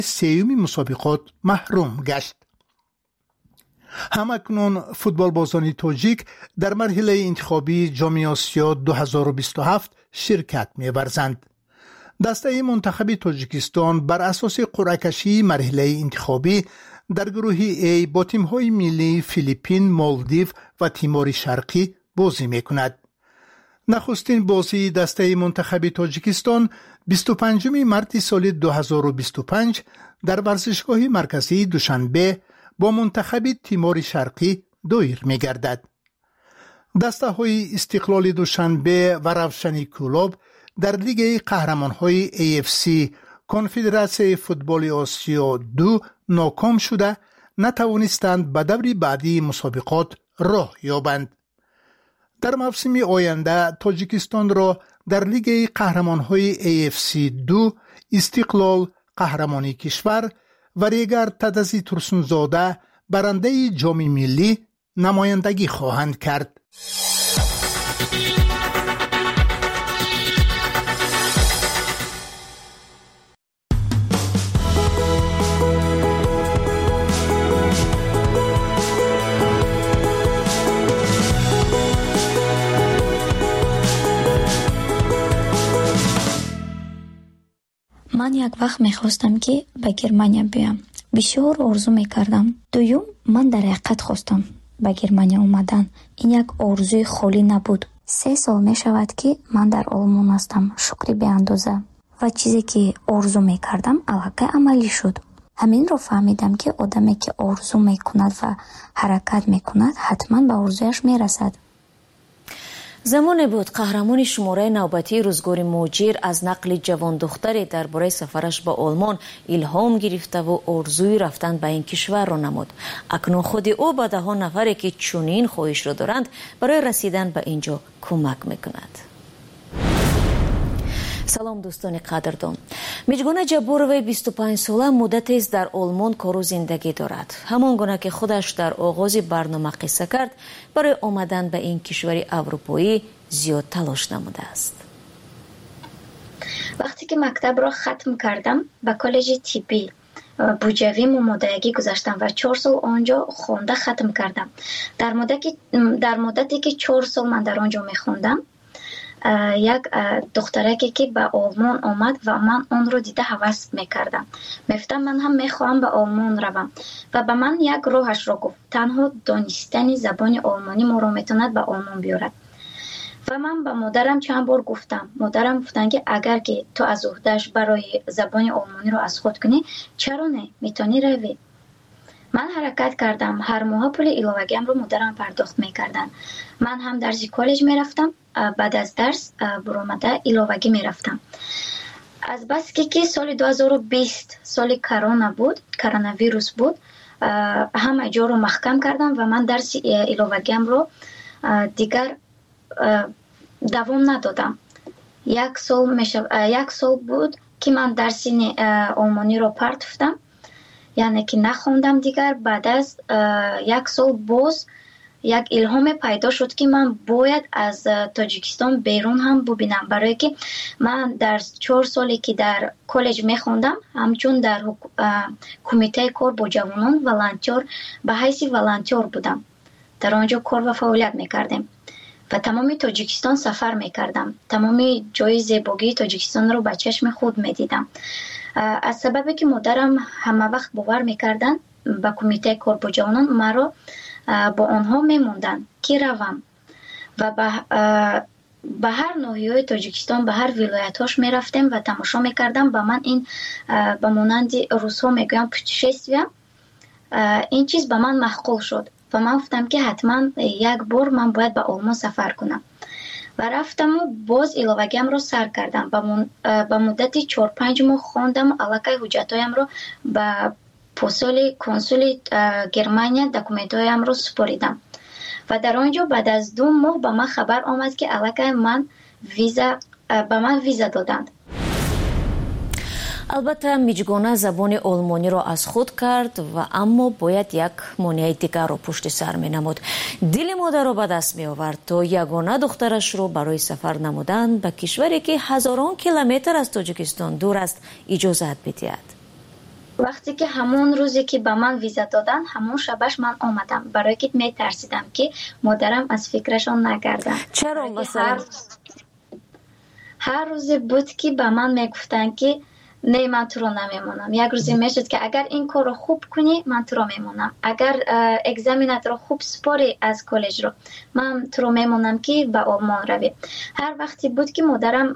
سیوم مسابقات محروم گشت. همکنون فوتبال بازان تاجیک در مرحله انتخابی جام آسیا 2027 شرکت می‌ورزند. دسته منتخب تاجیکستان بر اساس قرعه کشی مرحله انتخابی در گروه A با تیم‌های ملی فیلیپین، مالدیو و تیمور شرقی بازی می‌کند. نخستین بازی دسته منتخب تاجیکستان 25 مارس سال 2025 در ورزشگاه مرکزی دوشنبه با منتخب تیمور شرقی دایر می‌گردد. دسته های استقلال دوشنبه و روشنی کلوب در لیگ قهرمان‌های AFC کنفدراسیون فوتبال آسیا 2 ناکام شده نتوانستند به دور بعدی مسابقات راه یابند. در موسم آینده تاجیکستان را در لیگ قهرمان‌های AFC 2 استقلال قهرمانی کشور و ریگر تدزی ترسونزاده برنده جام ملی نمایندگی خواهند کرد. من یک وقت میخواستم که به گرمانیا بیام. بسیار آرزو میکردم. دوم من در حقیقت خواستم به گرمانیا اومدن. این یک آرزوی خالی نبود. 3 سال میشود که من در آلمان هستم. شکری به اندازه. و چیزی که آرزو میکردم الحقیقت عملی شد. همین رو فهمیدم که آدمی که آرزو میکند و حرکت میکند حتما به آرزویش میرسد. زمانی بود قهرمان شماره نوبتی روزگار موجیر از نقل جوان دختری درباره سفرش به آلمان الهام گرفته و آرزوی رفتن به این کشور را نمود. اکنون خود او به 10 نفری که چنین خواهش را دارند برای رسیدن به اینجا کمک میکند. سلام دوستان قدردان. میجگونه جبوروی 25 ساله مدتی است در آلمان کار و زندگی دارد. همان گونه که خودش در آغاز برنامه قصه کرد برای آمدن به این کشور اروپایی زیاد تلاش نموده است. وقتی که مکتب را ختم کردم به کالج طبی بوجوی مدرکی گذاشتم و 4 سال آنجا خونده ختم کردم. در مدتی که 4 سال من در آنجا میخوندم یک دخترکی که به آلمان آمد و من آن رو دیده هوس میکردم. میفتم من هم میخواهم به آلمان روم و به من یک راهش را گفت. تنها دانستن زبان آلمانی ما را میتواند به آلمان بیارد. و من به مادرم چند بار گفتم. مادرم گفتن که اگر که تو از عهده‌اش برای زبان آلمانی رو از خود کنی چرا نه میتونی روی. من حرکت کردم. هر ماه پول ایلاوگیم رو مادرم پرداخت میکردن. من هم درس کالج میرفتم. بعد از درس برآمده ایلاوگی میرفتم. از بس که سال 2020 سال کرونا بود، کرونا ویروس بود، همه جا رو محکم کردم و من درس ایلاوگیم رو دیگر دوام ندادم. یک سال بود که من درس آلمانی رو پرتفتم، یعنی که نخوندم دیگر. بعد از 1 سال باز یک الهام پیدا شد که من باید از تاجیکستان بیرون هم ببینم، برای که من در 4 سالی که در کالج میخوندم همچون در کمیته کار با جوانان ولنتیر به حیث ولنتیر بودم. در آنجا کار و فعالیت میکردیم و تمام تاجیکستان سفر میکردم. تمام جای زیبایی تاجیکستان رو به چشم خود میدیدم. از سببی که مادرم همه وقت باور میکردن به کمیته کار با جوانان مرا با آنها میموندن که روم و به هر ناحیه تاجیکستان به هر ولایتاش میرفتیم و تماشا میکردم. به من این به مانند روس‌ها میگویم پوتشستویه، این چیز به من معقول شد و من گفتم که حتما یک بار من باید به آلمان سفر کنم و رفتم و باز ایلاوگیم رو سر کردم. به مدتی 4-5 ماه خواندم. علاقه حجتایم رو به پستال کنسول گرمانیا دکومنتایم رو سپاریدم و در آنجا بعد از 2 ماه به من خبر آمد که علاقه من به من ویزا دادند. البته میجگونه زبان آلمانی را از خود کرد و اما باید یک مانع دیگر را پشت سر می نمود. دل مادر را به دست می آورد تا یگانه دخترش را برای سفر نمودن به کشوری که هزاران کیلومتر از تاجیکستان دور است اجازت بدهد. وقتی که همون روزی که به من ویزا دادن همون شبش من آمدم، برای که میترسیدم که مادرم از فکرشان نگردن. چرا مثلا؟ هر روز بود که به من میگفتن که نه من تو رو نمیمونم. یک روزی میشد که اگر این کار رو خوب کنی من تو رو میمونم، اگر اگزامینات رو خوب سپاری از کالج رو من تو رو میمونم که به آلمان روی. هر وقتی بود که مادرم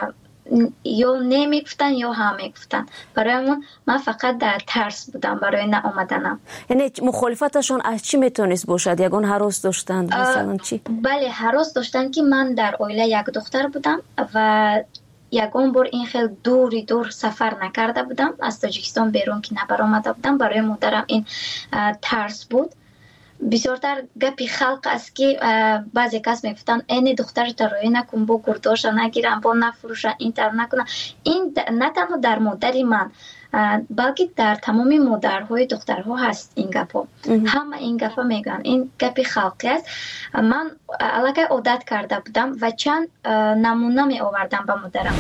یا نمیگفتن یا هم میگفتن، برای من فقط در ترس بودم برای نه آمدنم. یعنی مخالفتشون از چی میتونست باشد؟ یگان هراس داشتن مثلا چی؟ بله هراس داشتن که من در عائله یک دختر بودم و یگان بار این خیلی دور سفر نکرده بودم، از تاجیکستان بیرون که نبر آمده بودم. برای مادرم این ترس بود. بسیارتر گپی خلق است که بعضی کس میگفتن این دختر تروی نکن، با گرداش نگیرن، با نفروشن، این تر نکنن. این نه تنها در مادر من بلکه در تمام مادرهای دخترها هست این گپا. همه این گپا میگن، این گپی خلقی است. من علاقه عادت کرده بودم و چند نمونه می آوردم به مادرم.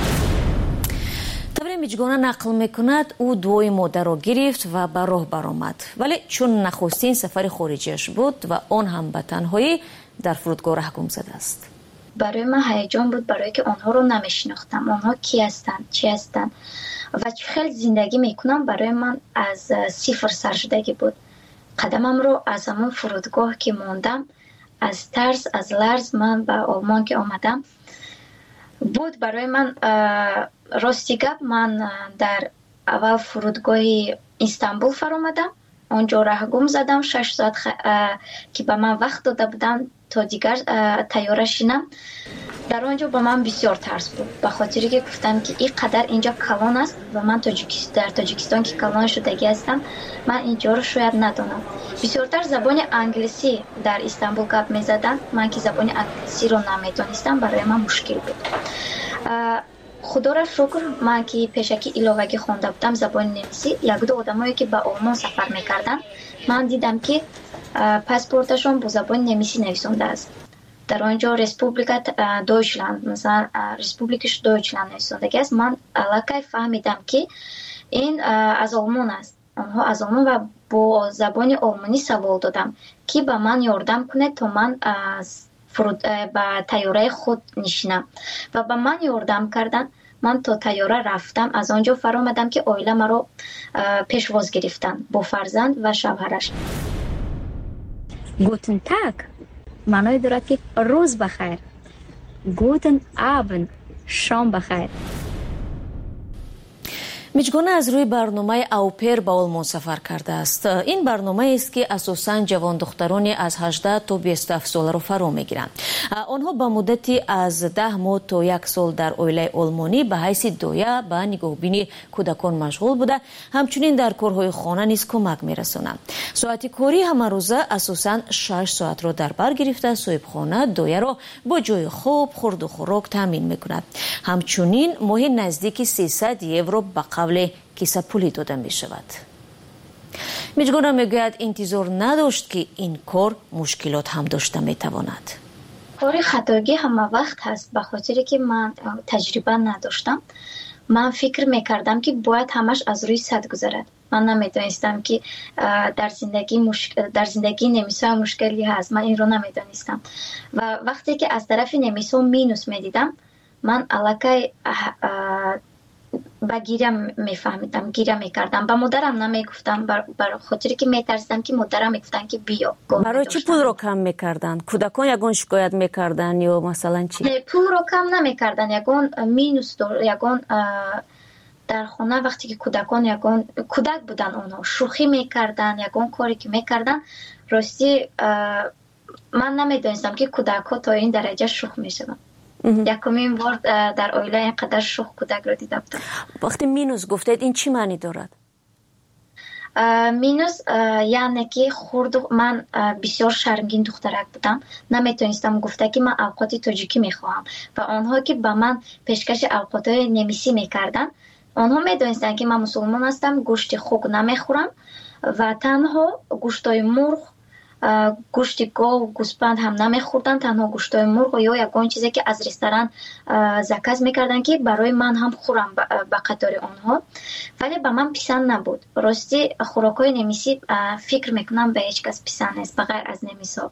طبری میجگانه نقل میکند او دوی مادر را گرفت و به راه برآمد، ولی چون نخستین سفر خارجیش بود و آن هم به تنهایی در فرودگاه رهگم زده است. برای من هیجان بود، برای که آنها رو نمیشناختم، آنها کی هستند، چی هستند و چه خیلی زندگی میکنم. برای من از صفر سر شدگی بود. قدمم رو از همون فرودگاه که موندم، از ترس از لرز من به آلمان که آمدم بود. برای من راستی گپ، من در اول فرودگاه استانبول فرآمدم، اونجا رهگم زدم 6 ساعت که به من وقت داده بودن تا دیگر تیاره شینم. در آنجا به من بسیار ترس بود، به خاطری که گفتم که این قدر اینجا کلان است و من در تاجیکستان که کلان شدگی هستم، من اینجا رو شاید ندانم. بسیارتر زبان انگلیسی در استانبول گپ می زدن، من که زبان انگلیسی رو نمیدانستم، برای من مشکل بود. خدا را شکر من که پیشکی ایلاوگی خونده بودم زبان نمیسی، یک دو آدمایی که به آلمان سفر میکردن من دیدم که پاسپورتشون با زبان نمیسی نویسنده است. در آنجا رسپوبلیکت دویچلند، مثلا رسپوبلیکش دویچلند نویسنده است. من علاقه فهمیدم که این از آلمان است. آنها از آلمان و با زبان آلمانی سوال دادم که به من یاردم کنه تا من به تیاره خود نشینم و به من یاردم کردن. من تا تیاره رفتم، از آنجا فرآمدم که عائله مرا پیشواز گرفتن با فرزند و شوهرش. گوتن تاگ معنای دارد که روز بخیر. گوتن آبند شام بخیر. میجگانه از روی برنامه اوپر به آلمان سفر کرده است. این برنامه است که اساساً جوان دخترانی از 18 تا 27 ساله را فرا میگیرند. آنها به مدتی از 10 ماه تا 1 سال در عائله آلمانی به حیث دایه به نگاهبینی کودکان مشغول بوده، همچنین در کارهای خانه نیز کمک میرسانند. ساعت کاری همه روزه اساساً 6 ساعت را در بر گرفته صاحبخانه دایه را با جای خواب، خورد و خوراک تامین میکند. همچنین ماهی نزدیک 300 یورو به قبل کیسه پولی داده می شود. میجگانه میگوید انتظار نداشت که این کار مشکلات هم داشته می تواند. کار خطاگی همه وقت هست، به خاطری که من تجربه نداشتم. من فکر میکردم که باید همش از روی سد گذرد. من نمیدانستم که در زندگی نمیسا مشکلی هست. من این رو نمیدانستم و وقتی که از طرف نمیسا مینوس میدیدم، من علاقه با گیره میفهمیدم، گیره میکردم. با مادرم نمیگفتم، برای خاطری که میترسیدم که مادرم میگفتن که بیا. برای چی پول رو کم میکردن؟ کودکان یگان شکایت میکردن یا مثلا چی؟ نه، پول رو کم نمیکردن، یگان مینوس یگان در خانه وقتی که کودکان یگان کودک بودن، اونها شوخی میکردن، یگان کاری که میکردن. راستی من نمیدونستم که کودک ها تا این درجه شوخ میشدن. یکمین بار در عائله اینقدر شوخ کودک رو دیده بودم. وقتی مینوس گفتید این چی معنی دارد؟ مینوس یعنی که من بسیار شرمگین دخترک بودم، نمیتونستم گفته که من اوقات تاجیکی میخواهم و آنها که به من پیشکش اوقاتهای نمیسی میکردن، آنها میدونستن که من مسلمان هستم، گوشت خوک نمیخورم و تنها گوشتای مرغ гӯшти гов, гӯспанд ҳам намехӯрданд, танҳо гӯштҳои мурғ ё ягон чизе ки аз ресторан заказ мекарданд ки барои ман ҳам хӯрам ба қатори онҳо, вале ба ман писанд набуд. ростӣ хӯрокҳои немисӣ фикр мекунам ба ҳеҷ кас писанд нест ба ғайр аз немисҳо.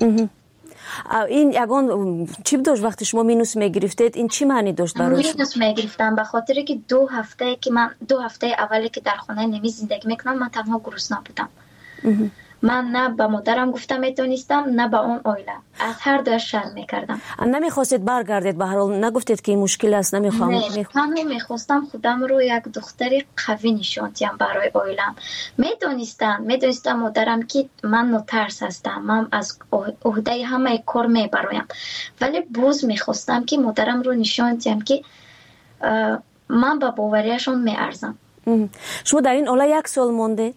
ин ягон чип дошт вақти шумо минус мегирифтед? ин чӣ маънӣ дошт барои шумо? минус мегирифтам ба хотире ки 2 ҳафтае ки ман 2 ҳафтаи аввале ки дар хонаи немис зиндагӣ мекунам, ман танҳо гурусна будам. ман на ба модарам гуфта метонистам, на ба он оила. аз ҳар дуяш шарм мекардам. намехостед баргардед? ба ҳар ҳол нагуфтед ки ин мушкил аст? намехоҳам. танҳо мехостам худамро як духтари қавӣ нишон диҳам барои оилам. медонистам модарам ки ман нотарс ҳастам, ман аз уҳдаи ҳамаи кор мебароям, вале боз мехостам ки модарамро нишон диҳам ки ман ба боварияшон меарзам. шумо дар ин оила 1 сол мондед?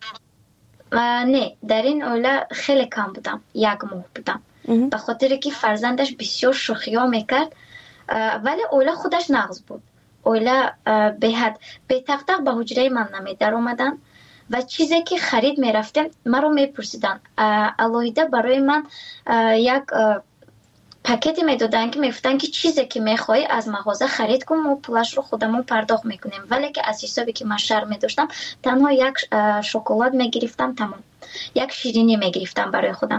не, дар ин оила хеле кам будам, 1 моҳ будам. ба хотире ки фарзандаш бисёр шӯхиё мекард, вале оила худаш нағз буд. оила беҳад бетақтақ ба ҳуҷраи ман намедаромаданд ва чизе ки харид мерафтем маро мепурсиданд. алоҳида барои ман як пакете медоданд ки мегуфтанд ки чизе ки мехоҳӣ аз мағоза харид кун, мо пулашро худамон пардохт мекунем. вале ки аз ҳисобе ки ман шарм медоштам, танҳо як шоколад мегирифтам, тамом. як ширинӣ мегирифтам барои худам.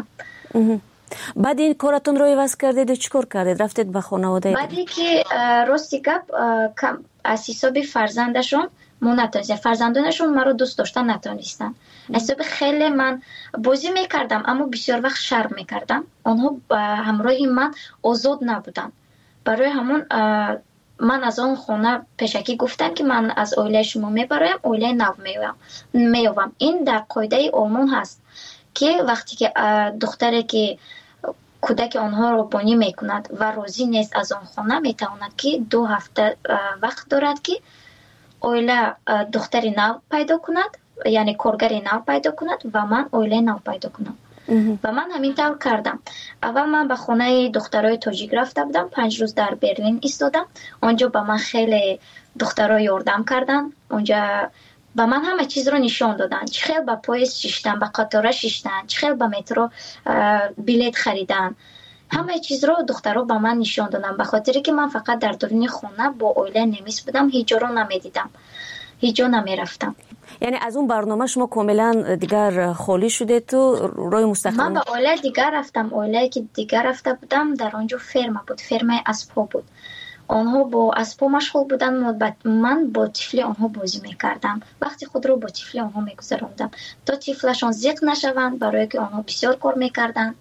баъд ин коратонро иваз кардеду чӣ кор кардед? рафтед ба хонаводаи? баъде ки рости гап аз ҳисоби фарзандашон мо натонистем, фарзандонашон маро дӯст дошта натонистанд. аз ҳисоби хеле ман бозӣ мекардам, аммо бисёр вақт шарм мекардам. онҳо ба ҳамроҳи ман озод набуданд. барои ҳамон ман аз он хона пешакӣ гуфтам ки ман аз оилаи шумо мебароям, оилаи нав меёвам. ин дар қоидаи олмон ҳаст ки вақте ки духтаре ки кӯдаки онҳоро бонӣ мекунад ва розӣ нест аз он хона, метавонад ки 2 ҳафта вақт дорад ки оила духтари нав пайдо кунад, яъне коргари нав пайдо кунад ва ман оилаи нав пайдо кунам. ва ман ҳамин тавр кардам. аввал ман ба хонаи духтарои тоҷик рафта будам, 5 рӯз дар Берлин истодам. онҷо ба ман хеле духтаро ёрдам карданд. онҷа ба ман ҳама чизро нишон доданд. чӣ хел ба поезд шиштан, ба қатора шиштан, чӣ хел ба метро билет харидан. ҳамаи чизро духтаро ба ман нишон доданд, ба хотире ки ман фақат дар дуруни хона бо оилаи немис будам, ҳеҷ ҷоро намедидам, ҳеҷ ҷо намерафтам. яъне аз он барнома шумо комилан дигар холӣ шудету роҳи мустақил? ман ба оилаи дигар рафтам. оилае ки дигар рафта будам, дар он ҷо ферма буд, фермаи аспҳо буд. онҳо бо аспҳо машғул буданд, ман бо тифли онҳо бозӣ мекардам. вақти худро бо тифли онҳо мегузарондам, то тифлашон зиқ нашаванд, барое ки онҳо бисёр кор мекарданд.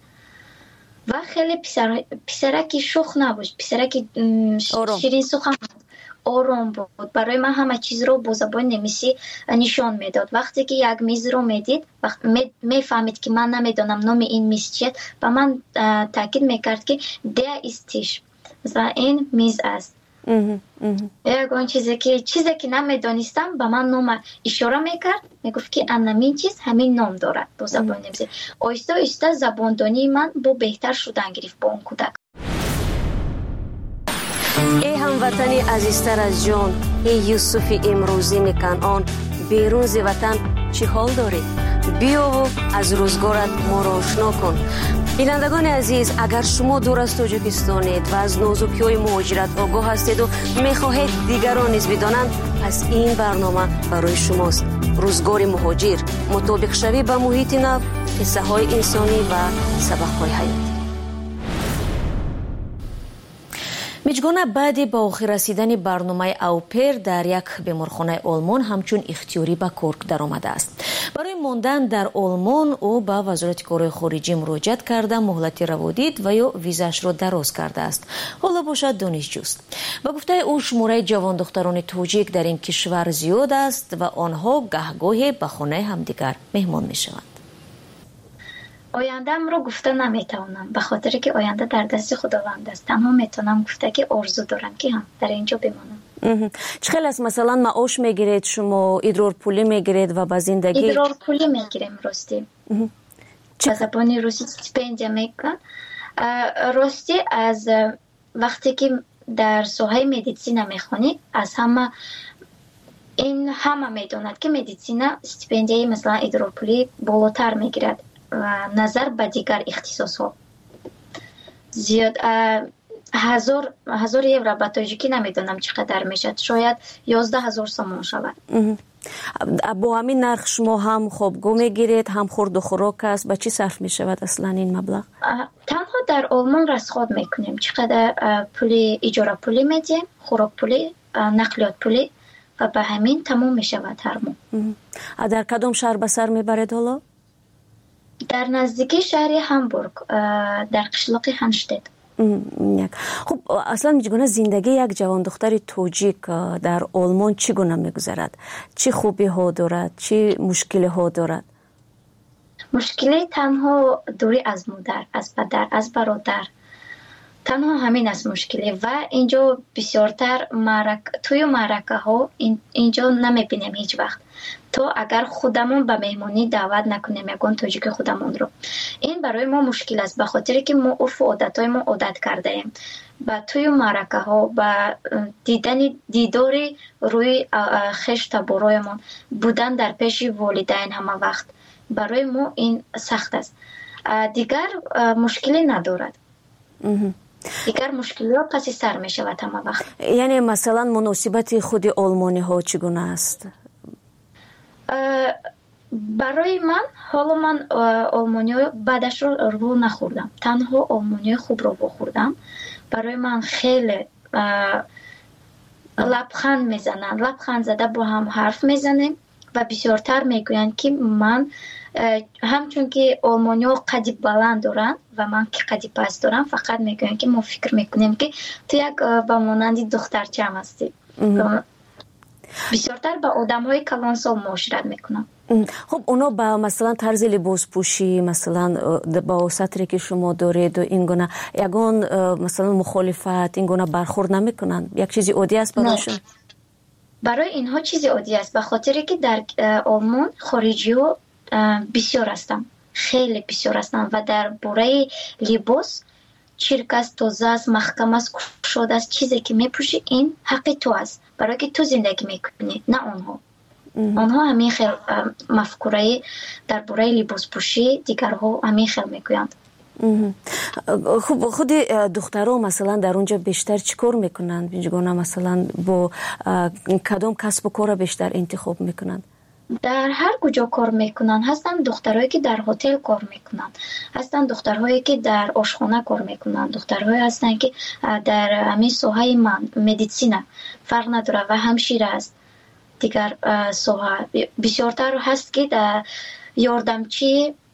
ва хеле писараки шух набуд, писараки ширинсухан буд, ором буд. барои ман ҳама чизро бо забони немисӣ нишон медод. вақте ки як мизро медид, мефаҳмид ки ман намедонам номи ин миз чиест, ба ман таъкид мекард ки der ist Tisch, ва ин миз аст. ягон чизе ки намедонистам ба ман нома ишора мекард, мегуфт ки анамин чиз ҳамин ном дорад бо забони немисӣ. оҳиста оҳиста забондонии ман бо беҳтар шудан гирифт бо он кӯдак. ای هموطنی عزیزتر از جان، ای یوسف امروزین کنعان، بیرون ز وطن چه حال داری؟ بیا و از روزگارت ما را آشنا کن. بینندگان عزیز، اگر شما دور از تاجیکستانید و از نازکی‌های مهاجرت آگاه هستید و می‌خواهید دیگران نیز بدانند، پس این برنامه برای شماست. روزگار مهاجر، مطابق شوی با محیط نو، قصه‌های انسانی و سبق‌های حیاتی. миҷгона баъди ба охир расидани барномаи аупер дар як беморхонаи олмон ҳамчун ихтиёрӣ ба кор даромадааст. барои мондан дар олмон ӯ ба вазорати корҳои хориҷӣ муроҷиат карда муҳлати раводид ва ё визаашро дароз кардааст. ҳоло бошад донишҷӯст. ба гуфтаи ӯ шумораи ҷавондухтарони тоҷик дар ин кишвар зиёд аст ва онҳо гаҳгоҳе ба хонаи ҳамдигар меҳмон мешаванд. ояндаамро гуфта наметавонам, ба хотире ки оянда дар дасти худованд аст. танҳо метавонам гуфта ки орзу дорам ки дар ин ҷо бимонам. чӣ хел аст? масалан маош мегиред шумо, идрорпулӣ мегиред ва ба зиндагӣ? идрорпулӣ мегирем ростӣ. ба забони русӣ стипендия мекунам. ростӣ аз вақте ки дар соҳаи медицина мехонӣ, аз ҳама медонад ки медицина стипендияи масалан идрорпулӣ болотар мегирад назар ба дигар ихтисосҳо. зиёд 1000 евро ба тоҷикӣ намедонам чӣ қадар мешад, шояд 11000 сомон шавад. бо ҳамин нарх шумо ҳам хобгӯ мегиред, ҳам хурду хӯрок аст, ба чӣ сарф мешавад аслан ин маблағ? танҳо дар олмон расход мекунем, чӣ қадар пули иҷора пулӣ медиҳем, хӯрок пулӣ, нақлиёт пулӣ ва ба ҳамин тамом мешавад ҳар моҳ. дар кадом шаҳр ба сар мебаред ҳоло? дар наздикии шаҳри Ҳамбург, дар қишлоқи Ҳанштед. хуб, аслан чӣ гуна зиндагии як ҷавондухтари тоҷик дар олмон чӣ гуна мегузарад? Чӣ хубиҳо дорад? Чӣ мушкилиҳо дорад? мушкили танҳо дурӣ аз модар, аз падар, аз бародар, танҳо ҳамин аст мушкилӣ. ва инҷо бисёртар тӯю маъракаҳо инҷо намебинем ҳеҷ вақт, то агар худамон ба меҳмонӣ даъват накунем ягон тоҷики худамонро. ин барои мо мушкил аст, ба хотире ки мо урфу одатҳои мо одат кардаем. ба тӯю маъракаҳо, ба дидори рӯи хеш табороямон, будан дар пеши волидайн ҳама вақт, барои мо ин сахт аст. дигар мушкилӣ надорад. дигар мушкилиҳо паси сар мешавад ҳама вақт. яъне масалан муносибати худи олмониҳо чӣ гуна аст? барои ман ҳоло ман олмониҳо баъдашро рӯ нахӯрдам, танҳо олмониҳои хубро вохӯрдам. барои ман хеле лабханд мезананд, лабханд зада бо ҳам ҳарф мезанем ва бисёртар мегӯянд ки ман ҳамчун ки олмониҳо қадди баланд доранд ва ман ки қадди паст дорам, фақат мегӯянд ки мо фикр мекунем ки ту як ба монанди духтарчам ҳастӣ. бисёртар ба одамҳои калонсол муошират мекунам. хуб, оно ба масалан тарзи либоспӯшӣ, масалан ба сатре ки шумо доред ин гуна ягон масалан мухолифат, ин гуна бархӯрд намекунанд? як чизи оддӣ аст барошон? барои инҳо чизи оддӣ аст, ба хотире ки дар олмон хориҷиҳо бисёр ҳастанд, хеле бисёр ҳастанд ва дар бораи либос чирк аст, тоза аст, маҳкам аст, кушод аст. чизе ки мепӯшӣ ин ҳаққи ту аст, барое ки ту зиндагӣ мекунӣ, на онҳо. онҳо ҳамин хел мафкураи дар бораи либоспӯшӣ дигарҳо ҳамин хел мегӯянд. хуб, худи духтаро масалан дар онҷа бештар чӣ кор мекунанд? бинҷгона масалан бо кадом касбу кора бештар интихоб мекунанд? дар ҳар куҷо кор мекунанд. ҳастанд духтарҳое ки дар ҳотел кор мекунанд, ҳастанд духтарҳое ки дар ошхона кор мекунанд, духтарҳое ҳастанд ки дар ҳамин соҳаи медисина фарқ надорад ва ҳамшира аст. дигар соҳа бисёртар ҳаст ки дар ёрдамчи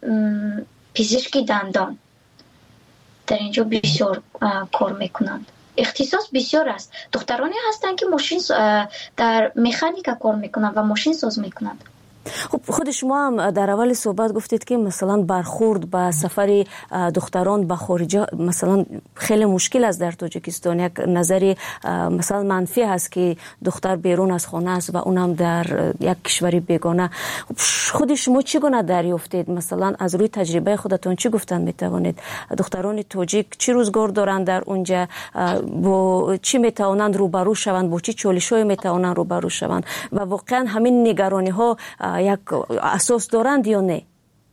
пизишки дандон дар инҷо бисёр кор мекунанд. ихтисос бисёр аст. духтароне ҳастанд ки мошин дар механика кор мекунанд ва мошинсоз мекунанд. خب خود شما هم در اول صحبت گفتید که مثلا برخورد با سفر دختران به خارج مثلا خیلی مشکل است در تاجیکستان. یک نظری مثلا منفی هست که دختر بیرون از خانه است و اونم در یک کشوری بیگانه. خود شما چگونه دریافتید؟ مثلا از روی تجربه خودتون چی گفتن میتوانید؟ دختران تاجیک چی روزگار دارند در اونجا؟ با چی میتوانند روبرو شوند؟ با چی چالش‌هایی میتوانند روبرو شوند؟ و واقعا همین نگرانی ها یک اساس دارند یا نه؟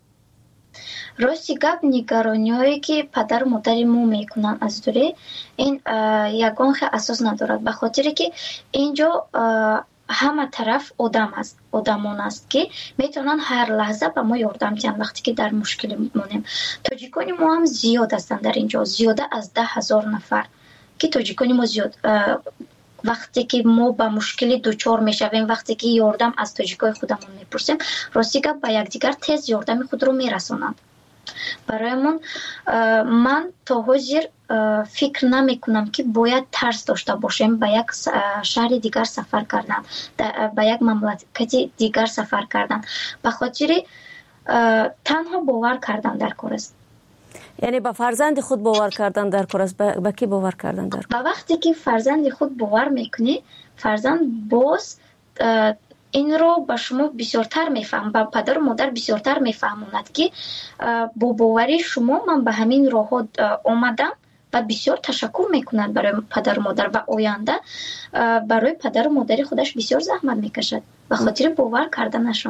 рости гап нигарониҳое ки падару модари мо мекунанд аз дуре ин ягон хел асос надорад, ба хотире ки инҷо ҳама тараф одамон аст ки метавонанд ҳар лаҳза ба мо ёрдам диҳанд вақте ки дар мушкилӣ монем. тоҷикони мо ҳам зиёд ҳастанд дар инҷо, зиёда аз 10,000 нафар ки тоҷикони мо зиёд. вақте ки мо ба мушкилӣ дучор мешавем, вақте ки ёрдам аз тоҷикои худамон мепурсем, рости гап ба якдигар тез ёрдами худро мерасонанд. барои ман то ҳозир фикр намекунам ки бояд тарс дошта бошем ба як шаҳри дигар сафар кардан, ба як мамлакати дигар сафар кардан. ба хотири танҳо бовар кардан дар кор аст. یعنی با فرزند خود باور کردن در کار است. با کی باور کردن در کار؟ با وقتی که فرزند خود باور میکنی، فرزند باز این رو به شما بسیارتر میفهم، با پدر و مادر بسیارتر میفهموند که با باوری شما من به همین راه آمدم و بسیار تشکر میکنند برای پدر و مادر و آینده برای پدر و مادر خودش بسیار زحمت میکشد به خاطر باور کردنشان.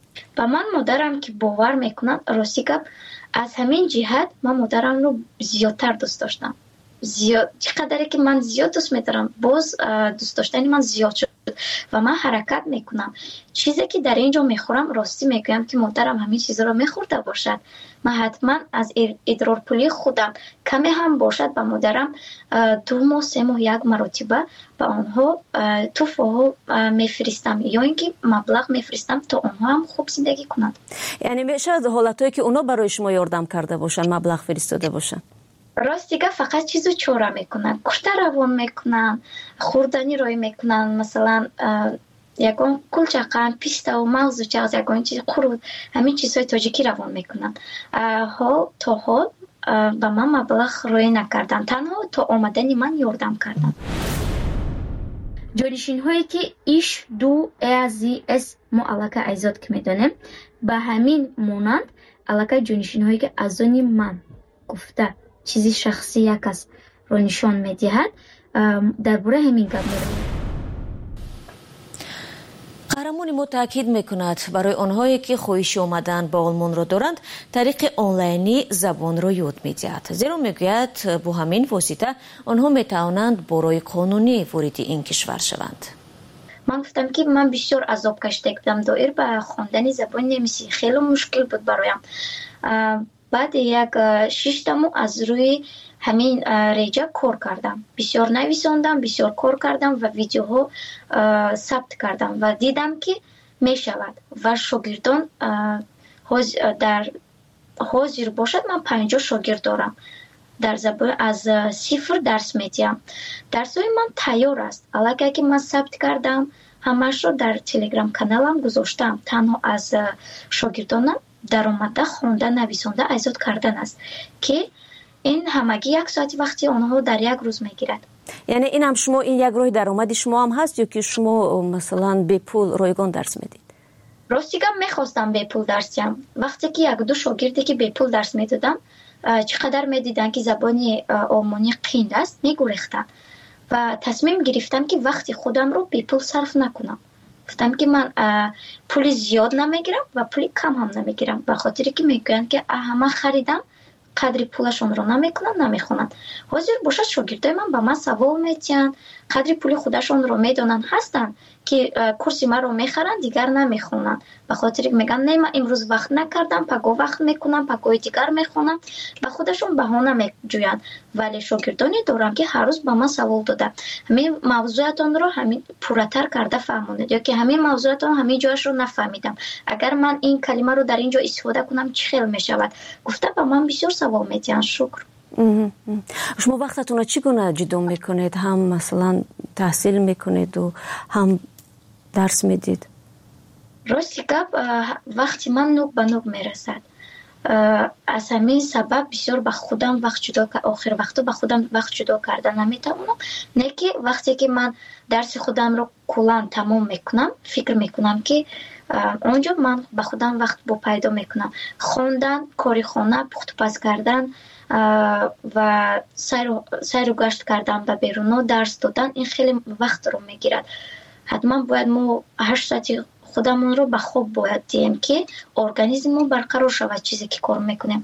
با من مادرم که باور میکنن راستی گپ از همین جهت من مادرم رو زیادتر دوست داشتم. زیاد چقدری که من زیاد دوست می‌دارم باز دوست داشتنی من زیاد شد و من حرکت میکنم. چیزی که در اینجا میخورم راستی میگویم که مادرم همین چیزا رو میخورده باشد. من حتما از ادرارپولی خودم کمی هم باشد با مادرم 2 ماه 3 ماه یک مرتبه با آنها تحفه میفرستم یا اینکه مبلغ میفرستم تا آنها هم خوب زندگی کنند. یعنی میشه حالتایی که اونا برای شما یاردم کرده باشن مبلغ فرستاده باشن؟ راست دیگه فقط چیزو چوره میکنن، کشته روان میکنن، خوردنی روی میکنن، مثلا یکان کلچقن پیسته و مغز و چغز یکان چیز قرود همین چیزهای تاجیکی روان میکنن. تا حال با من مبلغ روی نکردن، تنها تا آمدنی من یاردم کردن. جانشین هایی که ایش دو ازی اس ما علاقه ایزاد که میدونیم به همین مونند علاقه جانشین هایی که از آنی من گفته چیزی شخصی یک کس رو نشان میدهد درباره همین گپ می‌رود. قهرمان ما تاکید میکند برای آنهایی که خواهش آمدن به آلمان را دارند طریق آنلاینی زبان را یاد میدهد، زیرا میگوید با همین واسطه آنها میتوانند برای قانونی وارد این کشور شوند. من گفتم که من بسیار عذاب کشیده بودم دایر به خواندن زبان نمیسی، خیلی مشکل بود برایم. بعد یک 6 ماه از روی همین ریجا کار کردم، بسیار نویساندم، بسیار کار کردم و ویدیوها ثبت کردم و دیدم که می شود و شاگردان در حاضر باشد. من 50 شاگرد دارم در زبان از 0 درس میدیم. درسای من تیار است، علاقه که من ثبت کردم همش رو در تلگرام کانالم گذاشتم. تنها از شاگردانم در آمده خوانده نویسانده ایجاد کردن است که این همگی 1 ساعت وقتی آنها در یک روز میگیرد. یعنی این هم شما این یک راه درآمدی شما هم هست یا که شما مثلا به پول رایگان درس میدید؟ راستیگم میخواستم به پول درس بدم. وقتی که 1-2 شاگردی که به پول درس میدادم چقدر میدیدن که زبانی آلمانی قین است میگریختن و تصمیم گرفتم که وقتی خودم رو به پول صرف نکنم. گفتم که من پول زیاد نمیگیرم و پول کم هم نمیگیرم، به خاطری که میگن که همه خریدم قدری پولشون رو نمیکنن نمیخونن. حاضر باشد شاگردای من با من سوال میتین قدری پول خودشون رو میدونن هستن که کورس ما رو میخرن دیگر نمیخونن، به خاطر که میگن نه من امروز وقت نکردم پگاه وقت میکنم پگاه دیگر میخونم، به خودشون بهانه میجوین. ولی شاگردانی دارم که هر روز با من سوال داده همین موضوعتون رو همین پورتر کرده فهموندید یا که همین موضوعتون همین جاش رو نفهمیدم، اگر من این کلمه رو در اینجا استفاده کنم چه خیلی میشود. گفته با من بسیار سوال میتین. شکر. شما وقتتون رو چگونه جدا میکنید؟ هم مثلا تحصیل میکنید و هم درس میدید؟ راستی گپ وقتی من نوک به نوک میرسد از همین سبب بسیار به خودم وقت جدا آخر وقتا به خودم وقت جدا کردن نمیتونم. نه که وقتی که من درس خودم رو کلا تمام میکنم فکر میکنم که اونجا من به خودم وقت با پیدا میکنم. خواندن، کاری خانه، پخت و پز کردن و سیر و گشت کردن به بیرون درس دادن این خیلی وقت رو میگیرد. حتما باید ما 8 ساعت خودمون رو به خواب باید دیم که ارگانیسممون برقرار شود چیزی که کار میکنیم.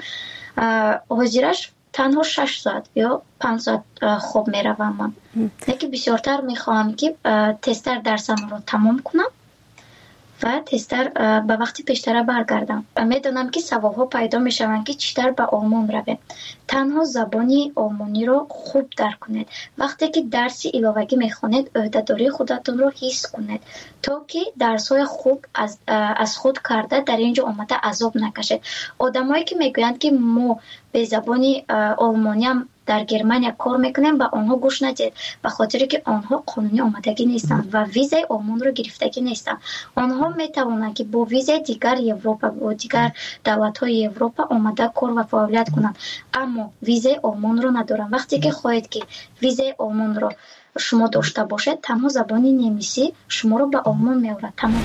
حاضرش تنها 6 ساعت یا 5 ساعت خواب میروم من. لیکن بسیارتر میخواهم که تستر درسم رو تمام کنم و تستر به وقتی پیشتر برگردم. میدونم که سوالها پیدا میشوند که چطور به آلمان رویم. تنها زبانی آلمانی رو خوب درک کنید. وقتی که درسی علاوه‌ای میخونید عهده‌داری خودتون رو حس کنید تا که درس‌های خوب از خود کرده در اینجا اومده عذاب نکشید. آدمایی که میگویند که ما به زبانی آلمانی هم در گرمانیا کار میکنیم با آنها گوش ندید، به خاطر که آنها قانونی آمدگی نیستند و ویزای آلمان رو گرفتگی نیستند. آنها میتوانند که با ویزای دیگر اروپا و دیگر دولت‌های اروپا آمده کار و فعالیت کنند، اما ویزای آلمان رو ندارند. وقتی که خواهید که ویزای آلمان رو شما داشته باشید تنها زبانی نمیسی شما رو به آلمان میبرد. تمام.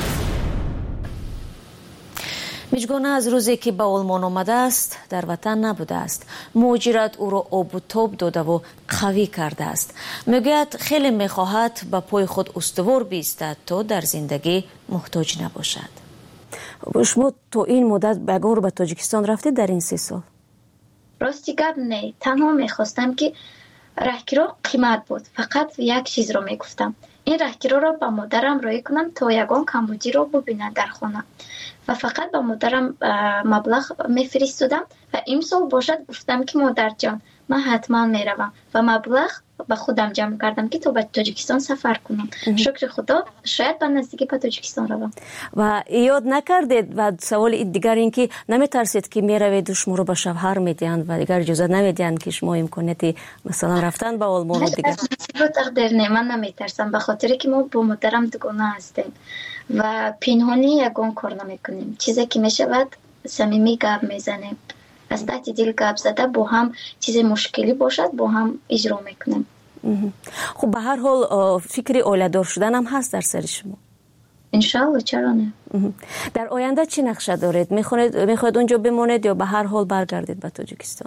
میجگانه از روزی که به آلمان آمده است در وطن نبوده است. مهاجرت او را آب و تاب داده و قوی کرده است. میگوید خیلی میخواهد به پای خود استوار بیستد تا در زندگی محتاج نباشد. شما تو این مدت بگون رو به تاجیکستان رفتید در این 3 سال؟ راستی گپ نه، تنها میخواستم که راهگیرو قیمت بود. فقط یک چیز رو میگفتم، این راهگیرو رو با مادرم روی کنم تا یگان کمبودی رو ببینه در خانه و فقط با مادرم مبلغ میفرستادم و امسال باشد گفتم که مادر جان من حتما میروم و مبلغ با خودم جمع کردم که تا به تاجیکستان سفر کنم. شکر خدا شاید به نزدیکی به تاجیکستان روم. و یاد نکردید و سوال دیگر این که نمیترسید که میروید و شما رو به شوهر میدین و دیگر اجازه نمیدین که شما امکانیتی مثلا رفتن به آلمان و دیگر؟ تقدیر نه، من نمیترسم به خاطر که ما با مادرم دوگانه هستیم و پنهانی یگان کار نمیکنیم. چیزی که میشود صمیمی گپ میزنیم، از تحت دل گپ زده با هم چیز مشکلی باشد با هم اجرا میکنیم. خب به هر حال فکر اولادار شدن هم هست در سر شما؟ انشالله، چرا نه. در آینده چی نقشه دارید؟ میخواید اونجا بمانید یا به هر حال برگردید به تاجیکستان؟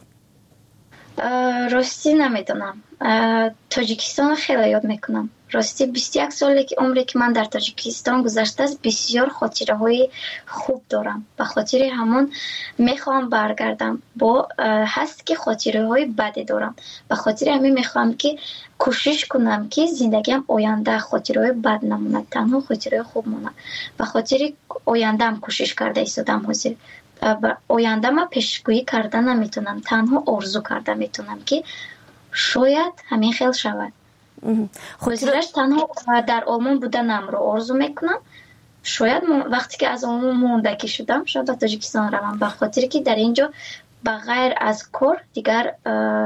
راستی نمیدونم. تاجیکستان خیلی یاد میکنم. راستی 21 سالی که عمری که من در تاجیکستان گذشته است بسیار خاطره های خوب دارم. به خاطر همون میخوام برگردم. با هست که خاطره های بدی دارم. به خاطر همین میخوام که کوشش کنم که زندگیم آینده خاطره های بد نمونه، تنها خاطره خوب مونه. به خاطر آینده هم کوشش کرده ایستادم حاضر. آینده ما پیشگویی کرده نمیتونم، تنها آرزو کرده میتونم که شاید همین خیل شود. خودش تنها در آلمان بودنم رو آرزو میکنم. شاید وقتی که از آلمان موندگی شدم شاید به تاجیکستان روم، به خاطر که در اینجا بغیر از کار دیگر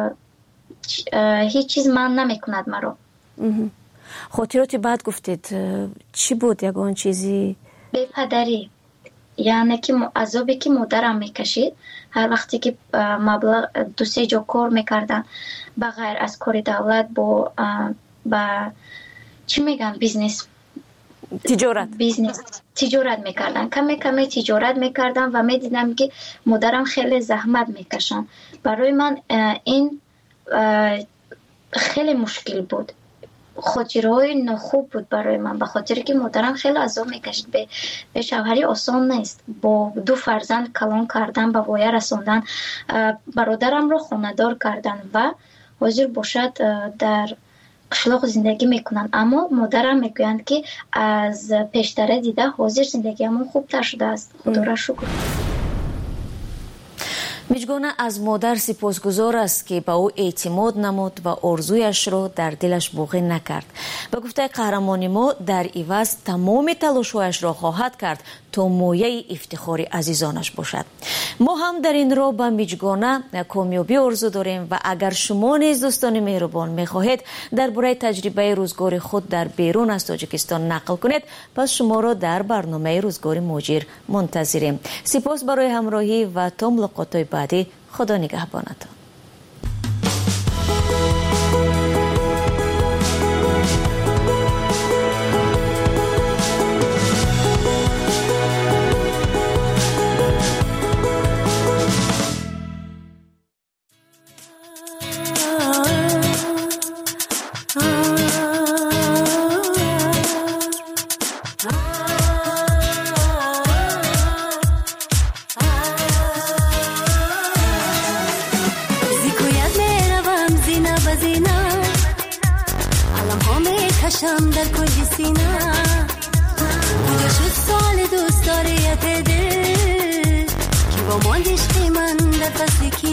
هیچ چیز من نمیکند مرا. خاطراتی بعد گفتید چی بود یگان چیزی؟ بی‌پدری، یعنی که عذابی که مادرم میکشید هر وقتی که مبلغ 2-3 جا کار میکردن بغیر از کار دولت با چی میگن تجارت میکردن، کمی تجارت میکردن و میدیدم که مادرم خیلی زحمت میکشن. برای من این خیلی مشکل بود، خاطرهای نخوب بود برای من، به خاطر که مادرم خیلی عذاب میکشید. به شوهری آسان نیست، با 2 فرزند کلان کردن، به وایه رساندن، برادرم رو خانه‌دار کردن و حاضر باشد در قشلاق زندگی میکنن. اما مادرم میگویند که از پیشتره دیده حاضر زندگیمون خوبتر شده است. خدا را شکر. میجگانه از مادر سپاسگزار است که به او اعتماد نمود و آرزویش را در دلش باقی نکرد. به گفته قهرمان ما در عوض تمام تلاش‌هایش را خواهد کرد تا مایه افتخار عزیزانش باشد. ما هم در این راه به میجگانه کامیابی آرزو داریم و اگر شما نیز دوستان مهربان میخواهید درباره تجربه روزگار خود در بیرون از تاجیکستان نقل کنید، پس شما را در برنامه روزگار مهاجر منتظریم. سپاس برای همراهی و تا ملاقات بعدی. خدا نگهبانتان. کشم در کل سینه بوده شد سال دوست داریت دل که با ماندش من در فصلی